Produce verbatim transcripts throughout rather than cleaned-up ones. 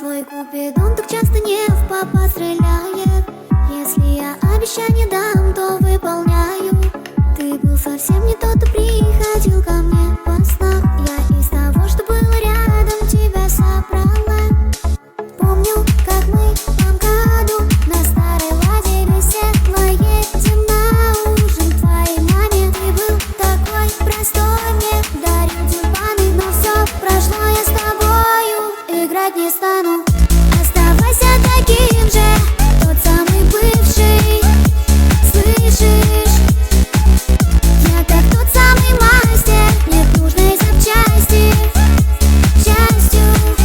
Свой купидон так часто не в попад стреляет. Если я обещание дам, то выполняю. Ты был совсем не тот, кто приходил ко мне во снах. Я из того, что было рядом, тебя собрала. Помню, как мы в МКАДу на старой ладе весело едем на ужин твоей маме. Ты был такой простой, мне дарил тюльпаны, но все прошло, я с тобою играть не стану. Оставайся таким же, тот самый бывший, слышишь? Я как тот самый мастер, нет нужной запчасти к счастью.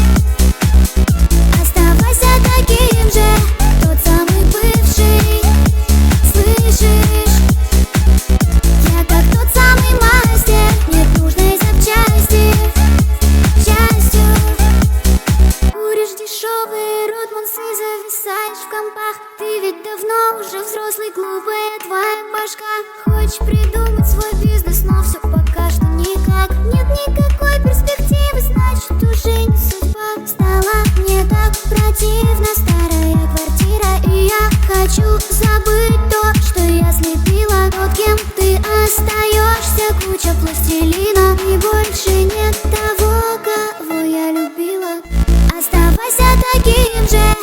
Оставайся таким же, тот самый бывший, слышишь? Я как тот самый мастер, нет нужной запчасти к счастью. Куришь дешевые Ротмансы, зависаешь в компах. Ты ведь давно уже взрослый, глупая твоя башка. Хочешь придумать свой бизнес, но все пока что никак. Нет никакой перспективы, значит уже не судьба. Стала мне так противна старая квартира, и я хочу забыть то, что я слепила. Тот, кем ты остаешься, куча пластилина, и больше нет того, кого я любила. Оставайся таким же,